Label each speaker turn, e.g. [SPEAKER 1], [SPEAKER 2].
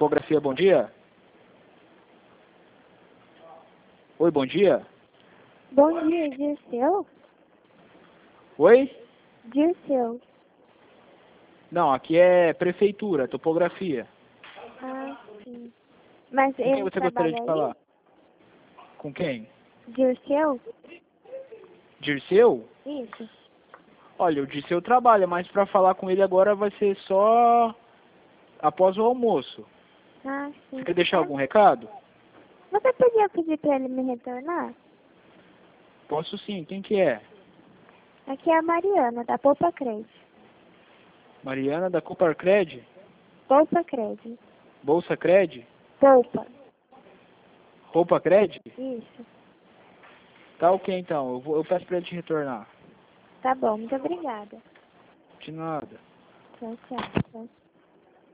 [SPEAKER 1] Topografia, bom dia. Oi, bom dia.
[SPEAKER 2] Bom dia, Dirceu?
[SPEAKER 1] Oi?
[SPEAKER 2] Dirceu.
[SPEAKER 1] Não, aqui é prefeitura, topografia.
[SPEAKER 2] Ah, sim. Mas
[SPEAKER 1] Com quem
[SPEAKER 2] ele
[SPEAKER 1] você gostaria
[SPEAKER 2] trabalha
[SPEAKER 1] de
[SPEAKER 2] aí?
[SPEAKER 1] falar? Com quem?
[SPEAKER 2] Dirceu?
[SPEAKER 1] Dirceu?
[SPEAKER 2] Isso.
[SPEAKER 1] Olha, o Dirceu trabalha, mas para falar com ele agora vai ser só após o almoço.
[SPEAKER 2] Ah,
[SPEAKER 1] Você
[SPEAKER 2] sim.
[SPEAKER 1] quer deixar algum recado?
[SPEAKER 2] Você podia pedir para ele me retornar?
[SPEAKER 1] Posso sim, quem que é?
[SPEAKER 2] Aqui é a Mariana, da Poupa Cred.
[SPEAKER 1] Mariana da Coparcred?
[SPEAKER 2] Poupa Cred.
[SPEAKER 1] Bolsa Cred?
[SPEAKER 2] Poupa.
[SPEAKER 1] Roupa Cred?
[SPEAKER 2] Isso.
[SPEAKER 1] Tá ok então, eu peço para ele te retornar.
[SPEAKER 2] Tá bom, muito obrigada.
[SPEAKER 1] De nada.
[SPEAKER 2] Tchau, tchau. Tchau.